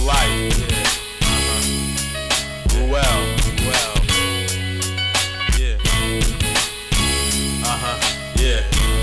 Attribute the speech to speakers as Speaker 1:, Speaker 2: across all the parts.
Speaker 1: life. Well. Yeah. Yeah.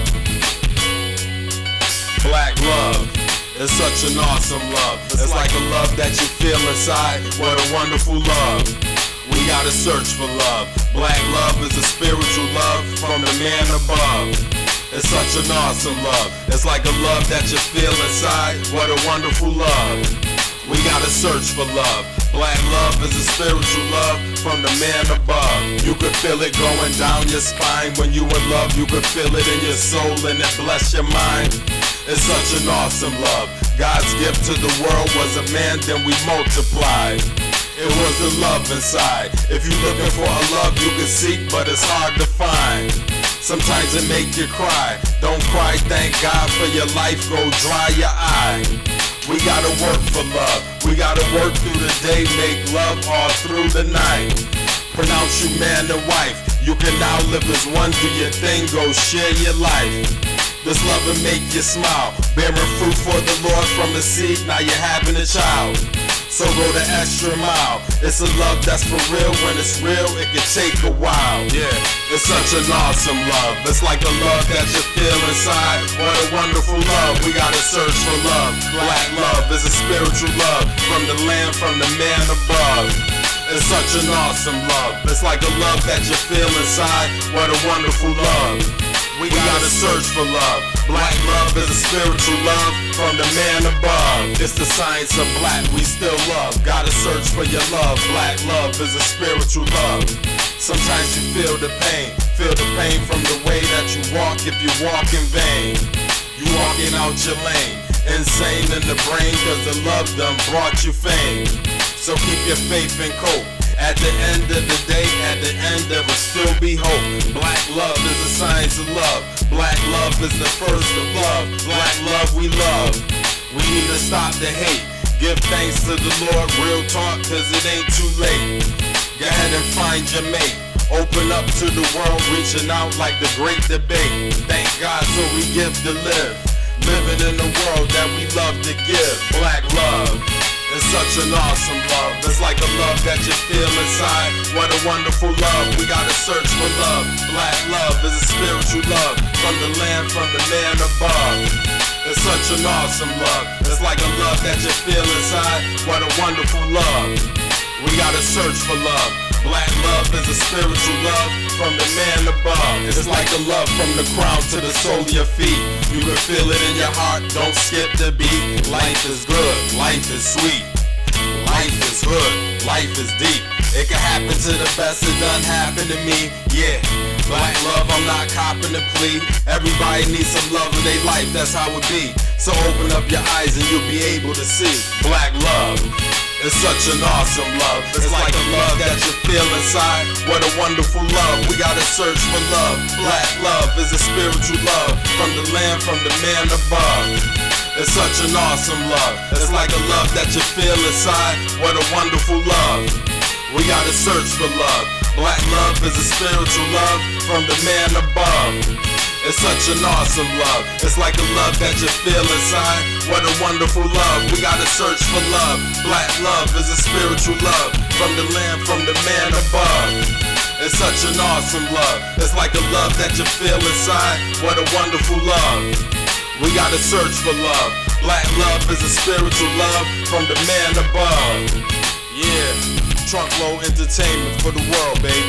Speaker 1: Black love. It's such an awesome love. It's like a love that you feel inside. What a wonderful love. We gotta search for love. Black love is a spiritual love from the man above. It's such an awesome love. It's like a love that you feel inside. What a wonderful love. We gotta search for love. Black love is a spiritual love from the man above. You could feel it going down your spine. When you in love, you could feel it in your soul and it bless your mind. It's such an awesome love. God's gift to the world was a man, then we multiplied. It was the love inside. If you're looking for a love you can seek, but it's hard to find. Sometimes it make you cry. Don't cry, thank God for your life. Go dry your eye. We gotta work for love. We gotta work through the day, make love all through the night. Pronounce you man and wife. You can now live as one, do your thing, go share your life. This love will make you smile, bearing fruit for the Lord from a seed, now you're having a child. So go the extra mile. It's a love that's for real. When it's real, it can take a while. Yeah, it's such an awesome love. It's like a love that you feel inside. What a wonderful love. We gotta search for love. Black love is a spiritual love from the land, from the man above. It's such an awesome love. It's like a love that you feel inside. What a wonderful love. We gotta search for love. Black love is a spiritual love from the man above. It's the science of black we still love. Gotta search for your love. Black love is a spiritual love. Sometimes you feel the pain from the way that you walk if you walk in vain. You walking out your lane, insane in the brain, cause the love done brought you fame. So keep your faith and cope. At the end of the day, at the end there will still be hope. Black love is the science of love. Black love is the first of love. Black love we love. We need to stop the hate. Give thanks to the Lord, real talk, cause it ain't too late. Go ahead and find your mate. Open up to the world, reaching out like the great debate. Thank God so we give to live. Living in a world that we love to give. Black love. It's such an awesome love. It's like a love that you feel inside. What a wonderful love. We gotta search for love. Black love is a spiritual love from the land, from the man above. It's such an awesome love. It's like a love that you feel inside. What a wonderful love. We gotta search for love. Black love is a spiritual love from the man above. It's like a love from the crown to the sole of your feet. You can feel it in your heart, don't skip the beat. Life is good, life is sweet. Life is good, life is deep. It can happen to the best, it done happen to me. Yeah, black love, I'm not copping the plea. Everybody needs some love in their life, that's how it be. So open up your eyes and you'll be able to see. Black love. It's such an awesome love. It's like a love that you feel inside. What a wonderful love. We gotta search for love. Black love is a spiritual love from the land, from the man above. It's such an awesome love. It's like a love that you feel inside. What a wonderful love. We gotta search for love. Black love is a spiritual love from the man above. It's such an awesome love. It's like a love that you feel inside. What a wonderful love. We gotta search for love. Black love is a spiritual love from the land, from the man above. It's such an awesome love. It's like a love that you feel inside. What a wonderful love. We gotta search for love. Black love is a spiritual love from the man above. Yeah, Trunkload Entertainment for the world, baby.